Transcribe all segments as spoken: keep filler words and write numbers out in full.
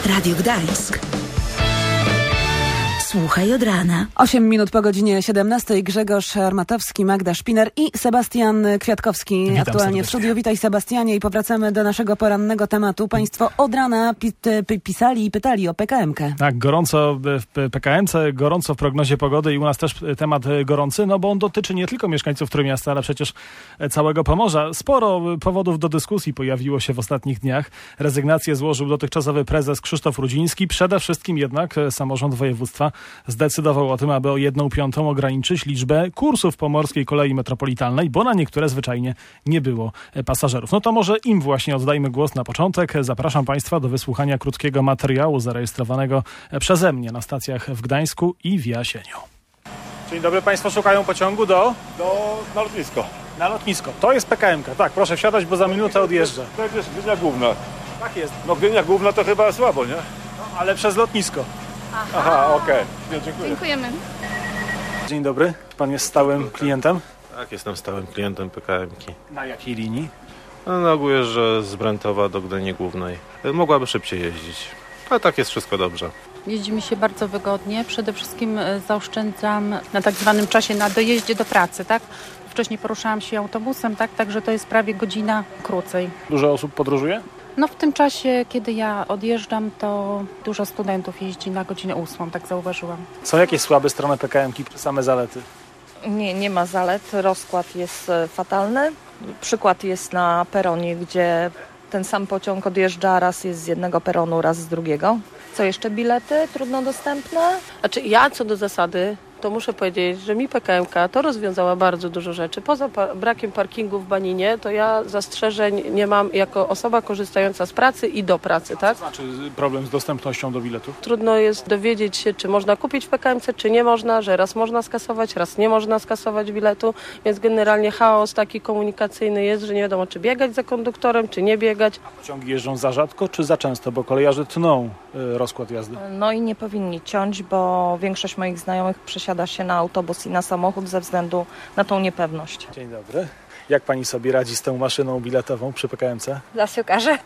Radio Gdańsk. Słuchaj od rana. osiem minut po godzinie siedemnastej. Grzegorz Armatowski, Magda Szpiner i Sebastian Kwiatkowski. Witam aktualnie serdecznie w studiu. Witaj, Sebastianie, i powracamy do naszego porannego tematu. Państwo od rana pi- p- pisali i pytali o P K M kę. Tak, gorąco w P K M ce, gorąco w prognozie pogody i u nas też temat gorący, no bo on dotyczy nie tylko mieszkańców Trójmiasta, ale przecież całego Pomorza. Sporo powodów do dyskusji pojawiło się w ostatnich dniach. Rezygnację złożył dotychczasowy prezes Krzysztof Rudziński. Przede wszystkim jednak samorząd województwa zdecydował o tym, aby o jedną piątą ograniczyć liczbę kursów Pomorskiej Kolei Metropolitalnej, bo na niektóre zwyczajnie nie było pasażerów. No to może im właśnie oddajmy głos na początek. Zapraszam Państwa do wysłuchania krótkiego materiału zarejestrowanego przeze mnie na stacjach w Gdańsku i w Jasieniu. Dzień dobry, Państwo szukają pociągu do? Do, na lotnisko. Na lotnisko. To jest P K M ka. Tak, proszę wsiadać, bo za minutę odjeżdża. To jest Gdynia Główna. Tak jest. No Gdynia Główna to chyba słabo, nie? No, ale przez lotnisko. Aha, Aha okej. Okay. Dziękuję. Dziękujemy. Dzień dobry. Pan jest stałym klientem? Tak, jestem stałym klientem P K M ki. Na jakiej linii? No, na ogół jeżdżę z Brętowa do Gdyni Głównej. Mogłaby szybciej jeździć, ale tak jest wszystko dobrze. Jeździ mi się bardzo wygodnie. Przede wszystkim zaoszczędzam na tak zwanym czasie na dojeździe do pracy, tak? Wcześniej poruszałam się autobusem, tak? Także to jest prawie godzina krócej. Dużo osób podróżuje? No w tym czasie, kiedy ja odjeżdżam, to dużo studentów jeździ na godzinę ósmą, tak zauważyłam. Są jakieś słabe strony P K M ki, czy same zalety? Nie, nie ma zalet. Rozkład jest fatalny. Przykład jest na peronie, gdzie ten sam pociąg odjeżdża, raz jest z jednego peronu, raz z drugiego. Co jeszcze? Bilety trudno dostępne? Znaczy ja co do zasady, to muszę powiedzieć, że mi P K M ka to rozwiązała bardzo dużo rzeczy. Poza pa- brakiem parkingu w Baninie, to ja zastrzeżeń nie mam jako osoba korzystająca z pracy i do pracy, tak? To znaczy problem z dostępnością do biletów? Trudno jest dowiedzieć się, czy można kupić w P K M ce, czy nie można, że raz można skasować, raz nie można skasować biletu, więc generalnie chaos taki komunikacyjny jest, że nie wiadomo, czy biegać za konduktorem, czy nie biegać. A pociągi jeżdżą za rzadko, czy za często, bo kolejarze tną y, rozkład jazdy? No i nie powinni ciąć, bo większość moich znajomych przesiada się na autobus i na samochód ze względu na tą niepewność. Dzień dobry. Jak pani sobie radzi z tą maszyną biletową przy P K M ce? Zaraz się okaże.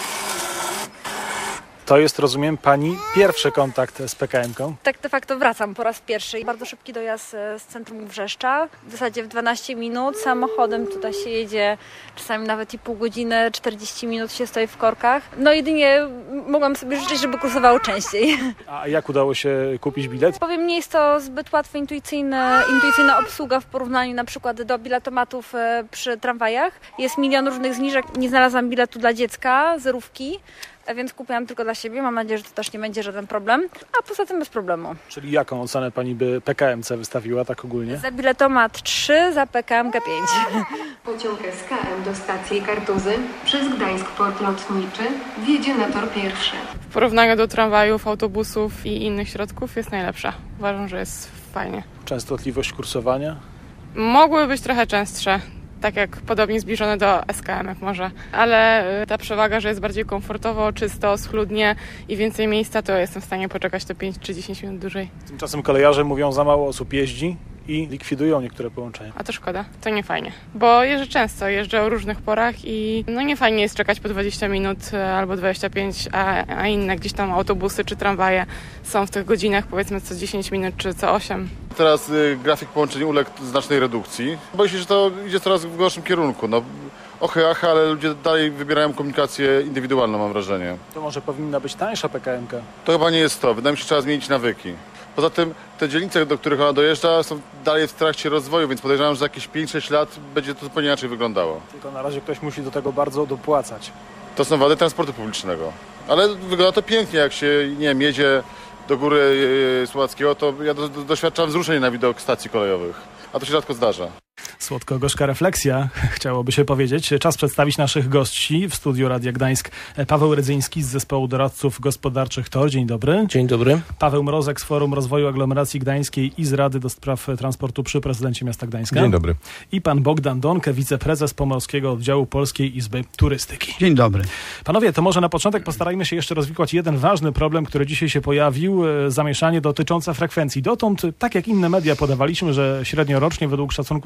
To jest, rozumiem, pani pierwszy kontakt z P K M ką? Tak de facto wracam po raz pierwszy. Bardzo szybki dojazd z centrum Wrzeszcza. W zasadzie w dwanaście minut. Samochodem tutaj się jedzie czasami nawet i pół godziny, czterdzieści minut się stoi w korkach. No jedynie mogłam sobie życzyć, żeby kursowało częściej. A jak udało się kupić bilet? Powiem, nie jest to zbyt łatwa, intuicyjna, intuicyjna obsługa w porównaniu na przykład do biletomatów przy tramwajach. Jest milion różnych zniżek. Nie znalazłam biletu dla dziecka, zerówki. A więc kupiłam tylko dla siebie. Mam nadzieję, że to też nie będzie żaden problem. A poza tym bez problemu. Czyli jaką ocenę pani by P K M ce wystawiła tak ogólnie? Za biletomat trzy, za P K M ka pięć. Pociąg S K M do stacji Kartuzy przez Gdańsk Port Lotniczy wjedzie na tor pierwszy. W porównaniu do tramwajów, autobusów i innych środków jest najlepsza. Uważam, że jest fajnie. Częstotliwość kursowania? Mogły być trochę częstsze. Tak jak podobnie zbliżone do S K M ek może. Ale ta przewaga, że jest bardziej komfortowo, czysto, schludnie i więcej miejsca, to jestem w stanie poczekać to pięć czy dziesięć minut dłużej. Tymczasem kolejarze mówią, za mało osób jeździ i likwidują niektóre połączenia. A to szkoda, to nie fajnie. Bo jeżdżę często, jeżdżę o różnych porach i no nie fajnie jest czekać po dwadzieścia minut albo dwadzieścia pięć, a, a inne gdzieś tam autobusy czy tramwaje są w tych godzinach powiedzmy co dziesięć minut czy co osiem. Teraz y, grafik połączeń uległ znacznej redukcji. Boję się, że to idzie coraz w gorszym kierunku. No, ochy, achy, ale ludzie dalej wybierają komunikację indywidualną, mam wrażenie. To może powinna być tańsza P K M ka? To chyba nie jest to. Wydaje mi się, że trzeba zmienić nawyki. Poza tym te dzielnice, do których ona dojeżdża, są dalej w trakcie rozwoju, więc podejrzewam, że za jakieś pięć sześć lat będzie to zupełnie inaczej wyglądało. Tylko na razie ktoś musi do tego bardzo dopłacać. To są wady transportu publicznego. Ale wygląda to pięknie, jak się, nie wiem, jedzie do góry yy, Słowackiego, to ja do, do, doświadczam wzruszeń na widok stacji kolejowych. A to się rzadko zdarza. Słodko-gorzka refleksja, chciałoby się powiedzieć. Czas przedstawić naszych gości w studiu Radia Gdańsk. Paweł Rydzyński z Zespołu Doradców Gospodarczych Tor. Dzień dobry. Dzień dobry. Paweł Mrozek z Forum Rozwoju Aglomeracji Gdańskiej i z Rady do Spraw Transportu przy prezydencie miasta Gdańska. Dzień dobry. I pan Bogdan Donke, wiceprezes Pomorskiego Oddziału Polskiej Izby Turystyki. Dzień dobry. Panowie, to może na początek postarajmy się jeszcze rozwikłać jeden ważny problem, który dzisiaj się pojawił. Zamieszanie dotyczące frekwencji. Dotąd, tak jak inne media podawaliśmy, że średnio rocznie według szacunków z P K M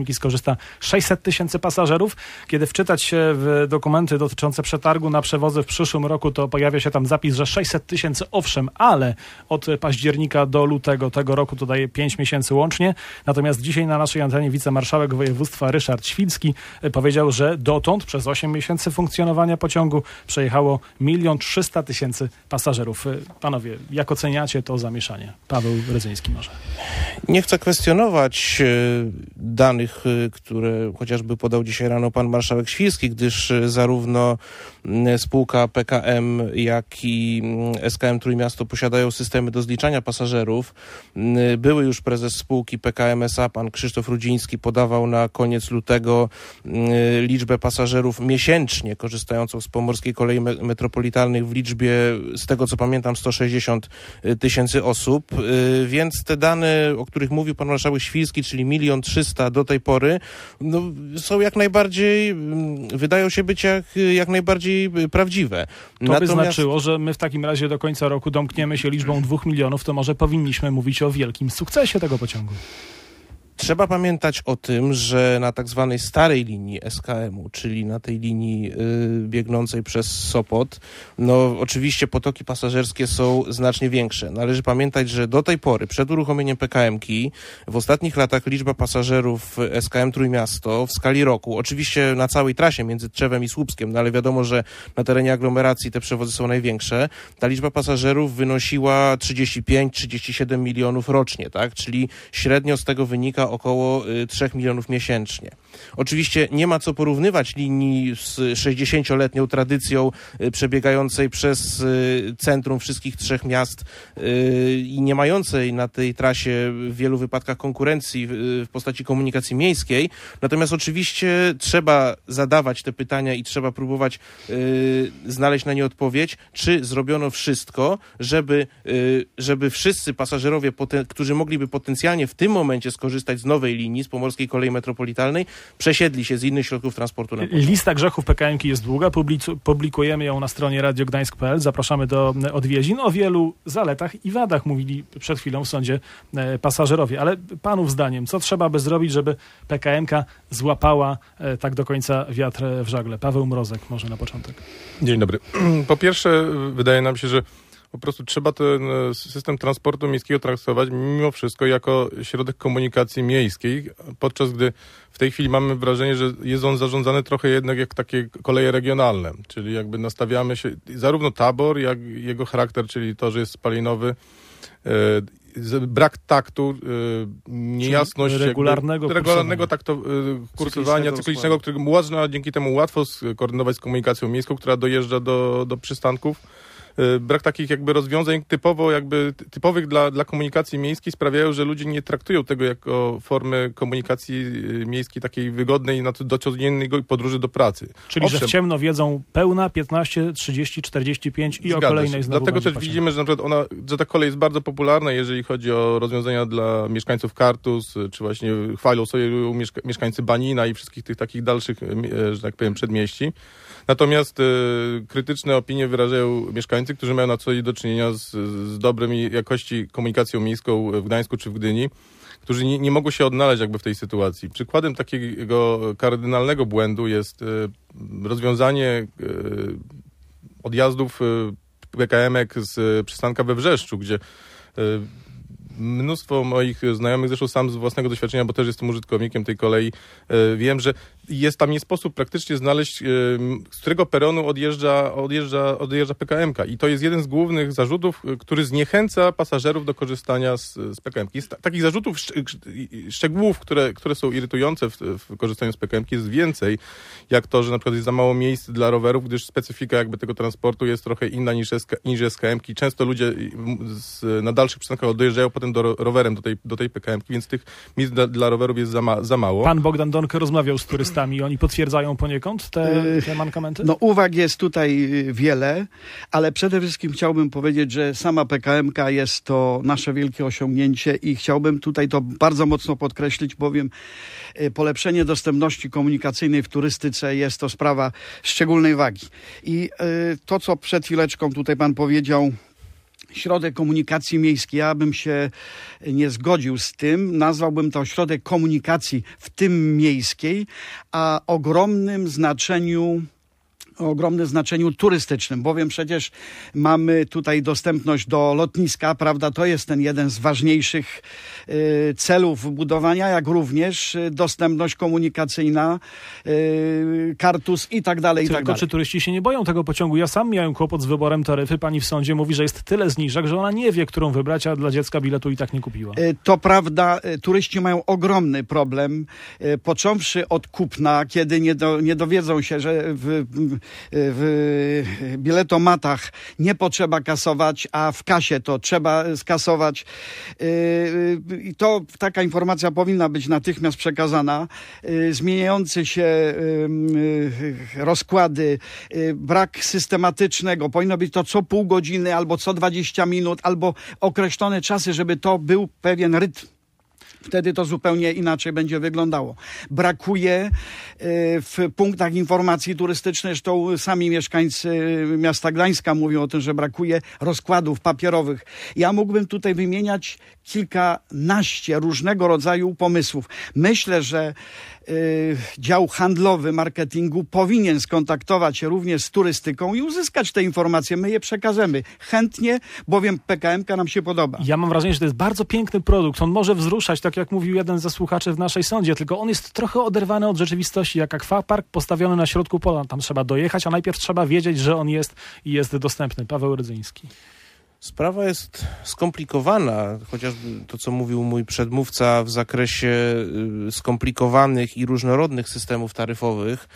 P K M skorzysta sześćset tysięcy pasażerów. Kiedy wczytać się w dokumenty dotyczące przetargu na przewozy w przyszłym roku, to pojawia się tam zapis, że sześćset tysięcy owszem, ale od października do lutego tego roku to daje pięć miesięcy łącznie. Natomiast dzisiaj na naszej antenie wicemarszałek województwa Ryszard Świrski powiedział, że dotąd przez osiem miesięcy funkcjonowania pociągu przejechało milion trzysta tysięcy pasażerów. Panowie, jak oceniacie to zamieszanie? Paweł Rydzyński może. Nie chcę kwestionować danych, które chociażby podał dzisiaj rano pan marszałek Świrski, gdyż zarówno spółka P K M, jak i S K M Trójmiasto posiadają systemy do zliczania pasażerów. Były już prezes spółki P K M S A, pan Krzysztof Rudziński, podawał na koniec lutego liczbę pasażerów miesięcznie korzystającą z Pomorskiej Kolei Metropolitalnych w liczbie, z tego co pamiętam, sto sześćdziesiąt tysięcy osób, więc te dane, o których mówił pan marszałek Świrski, czyli milion trzysta do tej pory, no, są jak najbardziej, wydają się być jak, jak najbardziej prawdziwe. To Natomiast... by znaczyło, że my w takim razie do końca roku domkniemy się liczbą dwóch milionów, to może powinniśmy mówić o wielkim sukcesie tego pociągu. Trzeba pamiętać o tym, że na tak zwanej starej linii S K M-u, czyli na tej linii y, biegnącej przez Sopot, no oczywiście potoki pasażerskie są znacznie większe. Należy pamiętać, że do tej pory, przed uruchomieniem P K M-ki, w ostatnich latach liczba pasażerów S K M Trójmiasto w skali roku, oczywiście na całej trasie między Tczewem i Słupskiem, no ale wiadomo, że na terenie aglomeracji te przewozy są największe, ta liczba pasażerów wynosiła trzydzieści pięć trzydzieści siedem milionów rocznie, tak? Czyli średnio z tego wynika około trzech milionów miesięcznie. Oczywiście nie ma co porównywać linii z sześćdziesięcioletnią tradycją przebiegającej przez centrum wszystkich trzech miast i nie mającej na tej trasie w wielu wypadkach konkurencji w postaci komunikacji miejskiej. Natomiast oczywiście trzeba zadawać te pytania i trzeba próbować znaleźć na nie odpowiedź, czy zrobiono wszystko, żeby, żeby wszyscy pasażerowie, którzy mogliby potencjalnie w tym momencie skorzystać z nowej linii, z Pomorskiej Kolei Metropolitalnej, przesiedli się z innych środków transportu na pociąg. Lista grzechów P K M-ki jest długa, Publicu- publikujemy ją na stronie radio gdańsk kropka p l. Zapraszamy do odwiedzin. O wielu zaletach i wadach mówili przed chwilą w sądzie e, pasażerowie. Ale panów zdaniem, co trzeba by zrobić, żeby P K M-ka złapała e, tak do końca wiatr w żagle? Paweł Mrozek może na początek. Dzień dobry. Po pierwsze, wydaje nam się, że po prostu trzeba ten system transportu miejskiego traktować mimo wszystko jako środek komunikacji miejskiej, podczas gdy w tej chwili mamy wrażenie, że jest on zarządzany trochę jednak jak takie koleje regionalne, czyli jakby nastawiamy się, zarówno tabor, jak jego charakter, czyli to, że jest spalinowy, brak taktu, niejasność regularnego, jakby, regularnego taktu, kursowania cyklicznego, którego można dzięki temu łatwo skoordynować z komunikacją miejską, która dojeżdża do, do przystanków. Brak takich jakby rozwiązań typowo jakby typowych dla, dla komunikacji miejskiej sprawiają, że ludzie nie traktują tego jako formy komunikacji miejskiej takiej wygodnej do codziennej podróży do pracy. Czyli, Owszem, że w ciemno wiedzą pełna piętnaście, trzydzieści, czterdzieści pięć i o kolejnej znowu. Dlatego też pociąg. Widzimy, że na przykład ona, że ta kolej jest bardzo popularna, jeżeli chodzi o rozwiązania dla mieszkańców Kartuz, czy właśnie chwalą sobie mieszka- mieszkańcy Banina i wszystkich tych takich dalszych, że tak powiem, przedmieści. Natomiast y, krytyczne opinie wyrażają mieszkańcy, którzy mają na co dzień do czynienia z, z dobrem i jakości komunikacją miejską w Gdańsku czy w Gdyni, którzy nie, nie mogą się odnaleźć jakby w tej sytuacji. Przykładem takiego kardynalnego błędu jest y, rozwiązanie y, odjazdów y, P K M-ek z y, przystanka we Wrzeszczu, gdzie y, mnóstwo moich znajomych, zresztą sam z własnego doświadczenia, bo też jestem użytkownikiem tej kolei, wiem, że jest tam nie sposób praktycznie znaleźć, z którego peronu odjeżdża, odjeżdża, odjeżdża P K M-ka. I to jest jeden z głównych zarzutów, który zniechęca pasażerów do korzystania z, z P K M-ki. Z takich zarzutów, szczegółów, które, które są irytujące w, w korzystaniu z P K M-ki jest więcej, jak to, że na przykład jest za mało miejsc dla rowerów, gdyż specyfika jakby tego transportu jest trochę inna niż, niż S K M-ki. Często ludzie z, na dalszych przystankach dojeżdżają potem do, rowerem do tej, do tej P K M-ki, więc tych miejsc dla, dla rowerów jest za, ma, za mało. Pan Bogdan Donkę rozmawiał z turystami. Oni potwierdzają poniekąd te, te mankamenty? No uwag jest tutaj wiele, ale przede wszystkim chciałbym powiedzieć, że sama P K M-ka jest to nasze wielkie osiągnięcie i chciałbym tutaj to bardzo mocno podkreślić, bowiem polepszenie dostępności komunikacyjnej w turystyce jest to sprawa szczególnej wagi. I to, co przed chwileczką tutaj pan powiedział, środek komunikacji miejskiej. Ja bym się nie zgodził z tym. Nazwałbym to środek komunikacji, w tym miejskiej, a ogromnym znaczeniu o ogromnym znaczeniu turystycznym, bowiem przecież mamy tutaj dostępność do lotniska, prawda, to jest ten jeden z ważniejszych y, celów budowania, jak również y, dostępność komunikacyjna, y, Kartuz i tak dalej, i Tylko tak dalej. czy turyści się nie boją tego pociągu? Ja sam miałem kłopot z wyborem taryfy. Pani w sądzie mówi, że jest tyle zniżek, że ona nie wie, którą wybrać, a dla dziecka biletu i tak nie kupiła. Y, To prawda, y, turyści mają ogromny problem, y, począwszy od kupna, kiedy nie, do, nie dowiedzą się, że w, w biletomatach nie potrzeba kasować, a w kasie to trzeba skasować. I to taka informacja powinna być natychmiast przekazana. Zmieniające się rozkłady, brak systematycznego, powinno być to co pół godziny, albo co dwadzieścia minut, albo określone czasy, żeby to był pewien rytm. Wtedy to zupełnie inaczej będzie wyglądało. Brakuje w punktach informacji turystycznej, zresztą sami mieszkańcy miasta Gdańska mówią o tym, że brakuje rozkładów papierowych. Ja mógłbym tutaj wymieniać kilkanaście różnego rodzaju pomysłów. Myślę, że y, dział handlowy marketingu powinien skontaktować się również z turystyką i uzyskać te informacje. My je przekażemy chętnie, bowiem P K M ka nam się podoba. Ja mam wrażenie, że to jest bardzo piękny produkt. On może wzruszać, tak jak mówił jeden ze słuchaczy w naszej sądzie, tylko on jest trochę oderwany od rzeczywistości, jak akwapark postawiony na środku pola. Tam trzeba dojechać, a najpierw trzeba wiedzieć, że on jest i jest dostępny. Paweł Rydzyński. Sprawa jest skomplikowana, chociażby to, co mówił mój przedmówca w zakresie skomplikowanych i różnorodnych systemów taryfowych.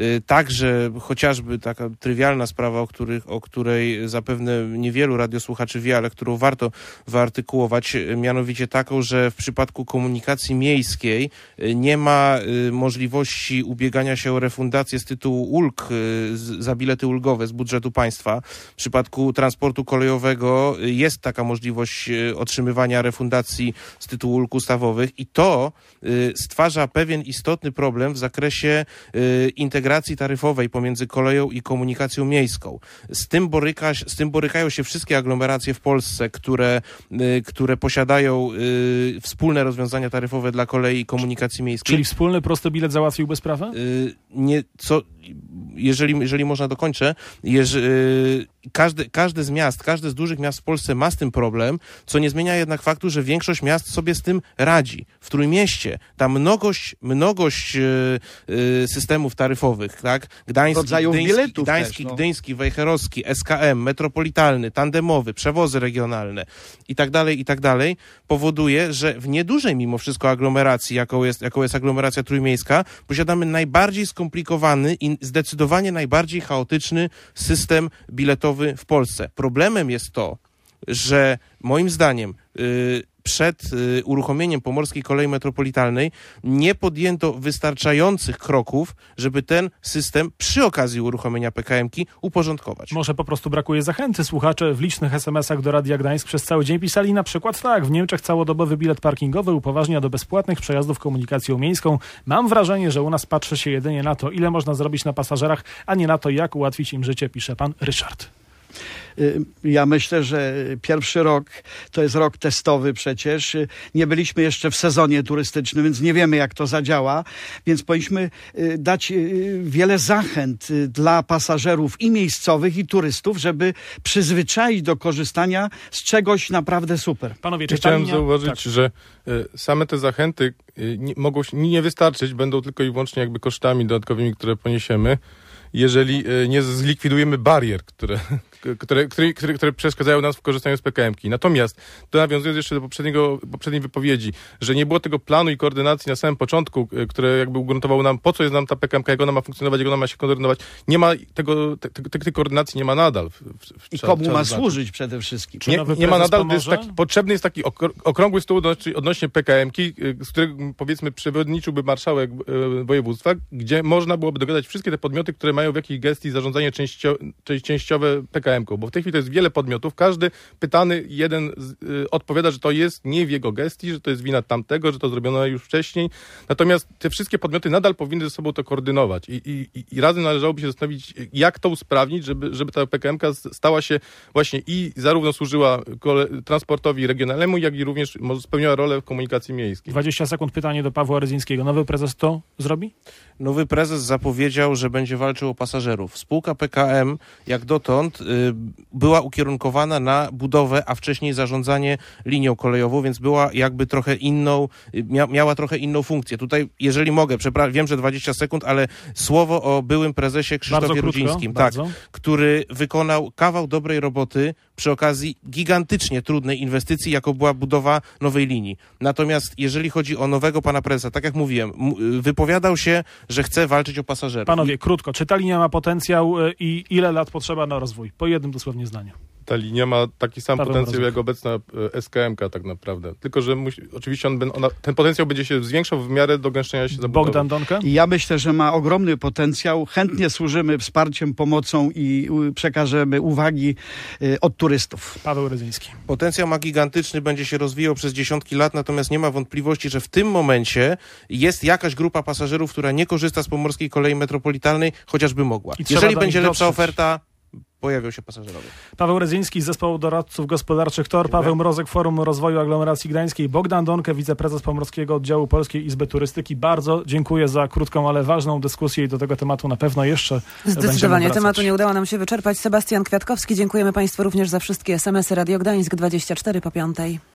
Także chociażby taka trywialna sprawa, o, których, o której zapewne niewielu radiosłuchaczy wie, ale którą warto wyartykułować, mianowicie taką, że w przypadku komunikacji miejskiej nie ma możliwości ubiegania się o refundację z tytułu ulg za bilety ulgowe z budżetu państwa. W przypadku transportu kolejowego jest taka możliwość otrzymywania refundacji z tytułu ulg ustawowych i to stwarza pewien istotny problem w zakresie integracji taryfowej pomiędzy koleją i komunikacją miejską. Z tym, boryka, z tym borykają się wszystkie aglomeracje w Polsce, które, które posiadają wspólne rozwiązania taryfowe dla kolei i komunikacji miejskiej. Czyli wspólny prosty bilet załatwiłby sprawę? Nie, co, jeżeli, jeżeli można dokończę, jeżeli, każdy, każdy z miast, każdy z dużych miast w Polsce ma z tym problem, co nie zmienia jednak faktu, że większość miast sobie z tym radzi. W Trójmieście ta mnogość, mnogość yy, yy, systemów taryfowych, tak? Gdański, Gdyński, Gdański, też, no. Gdyński, Wejherowski, S K M, metropolitalny, tandemowy, przewozy regionalne i tak dalej, i tak dalej, powoduje, że w niedużej mimo wszystko aglomeracji, jaką jest, jaką jest aglomeracja trójmiejska, posiadamy najbardziej skomplikowany i zdecydowanie najbardziej chaotyczny system biletowy w Polsce. Problemem jest to, że moim zdaniem yy, przed y, uruchomieniem Pomorskiej Kolei Metropolitalnej nie podjęto wystarczających kroków, żeby ten system przy okazji uruchomienia P K M ki uporządkować. Może po prostu brakuje zachęty. Słuchacze w licznych es em esach do Radia Gdańsk przez cały dzień pisali na przykład tak, w Niemczech całodobowy bilet parkingowy upoważnia do bezpłatnych przejazdów komunikacją miejską. Mam wrażenie, że u nas patrzy się jedynie na to, ile można zrobić na pasażerach, a nie na to, jak ułatwić im życie, pisze pan Ryszard. Ja myślę, że pierwszy rok to jest rok testowy przecież. Nie byliśmy jeszcze w sezonie turystycznym, więc nie wiemy, jak to zadziała. Więc powinniśmy dać wiele zachęt dla pasażerów i miejscowych, i turystów, żeby przyzwyczaić do korzystania z czegoś naprawdę super. Panowie, czy Chciałem pani... zauważyć, tak. że same te zachęty nie, mogą nie wystarczyć, będą tylko i wyłącznie jakby kosztami dodatkowymi, które poniesiemy, jeżeli nie zlikwidujemy barier, które, które, które, które, które przeszkadzają nam w korzystaniu z P K M ki. Natomiast, to nawiązując jeszcze do poprzedniego, poprzedniej wypowiedzi, że nie było tego planu i koordynacji na samym początku, które jakby ugruntowało nam, po co jest nam ta P K M ka, jak ona ma funkcjonować, jak ona ma się koordynować. Nie ma tego, te, te, tej koordynacji nie ma nadal. W, w, I komu ma służyć przede wszystkim? Nie, nie ma nadal, to jest taki, potrzebny jest taki okrągły stół odnośnie, odnośnie P K M ki, z którego powiedzmy przewodniczyłby marszałek województwa, gdzie można byłoby dogadać wszystkie te podmioty, które mają w jakiejś gestii zarządzanie częścio, częściowe P K K M ką, bo w tej chwili to jest wiele podmiotów, każdy pytany jeden z, y, odpowiada, że to jest nie w jego gestii, że to jest wina tamtego, że to zrobiono już wcześniej. Natomiast te wszystkie podmioty nadal powinny ze sobą to koordynować i, i, i razem należałoby się zastanowić, jak to usprawnić, żeby, żeby ta P K M ka stała się właśnie i zarówno służyła kole, transportowi regionalnemu, jak i również może spełniała rolę w komunikacji miejskiej. dwadzieścia sekund pytanie do Pawła Rydzyńskiego. Nowy prezes to zrobi? Nowy prezes zapowiedział, że będzie walczył o pasażerów. Spółka P K M jak dotąd y, była ukierunkowana na budowę, a wcześniej zarządzanie linią kolejową, więc była jakby trochę inną, mia, miała trochę inną funkcję. Tutaj, jeżeli mogę, przepra- wiem, że dwadzieścia sekund, ale słowo o byłym prezesie Krzysztofie Rudzińskim, tak, który wykonał kawał dobrej roboty przy okazji gigantycznie trudnej inwestycji, jaką była budowa nowej linii. Natomiast jeżeli chodzi o nowego pana prezesa, tak jak mówiłem, m- wypowiadał się, że chce walczyć o pasażerów. Panowie, I... krótko, czy ta linia ma potencjał i ile lat potrzeba na rozwój? Po jednym dosłownie zdaniu. Ta linia ma taki sam Paweł potencjał Mrozek. jak obecna S K M ka tak naprawdę. Tylko, że musi, oczywiście on, ona, ten potencjał będzie się zwiększał w miarę dogęszczenia się zabudowy. Bogdan Donka? I ja myślę, że ma ogromny potencjał. Chętnie służymy wsparciem, pomocą i przekażemy uwagi od turystów. Paweł Rydzyński. Potencjał ma gigantyczny, będzie się rozwijał przez dziesiątki lat, natomiast nie ma wątpliwości, że w tym momencie jest jakaś grupa pasażerów, która nie korzysta z Pomorskiej Kolei Metropolitalnej, chociażby mogła. Jeżeli będzie lepsza dotrzeć. oferta, pojawią się pasażerowie. Paweł Rydzyński z Zespołu Doradców Gospodarczych T O R, Paweł Mrozek, Forum Rozwoju Aglomeracji Gdańskiej, Bogdan Donkę, wiceprezes Pomorskiego Oddziału Polskiej Izby Turystyki. Bardzo dziękuję za krótką, ale ważną dyskusję i do tego tematu na pewno jeszcze Zdecydowanie tematu nie udało nam się wyczerpać. Sebastian Kwiatkowski, dziękujemy Państwu również za wszystkie es em esy Radio Gdańsk dwadzieścia cztery po piątej.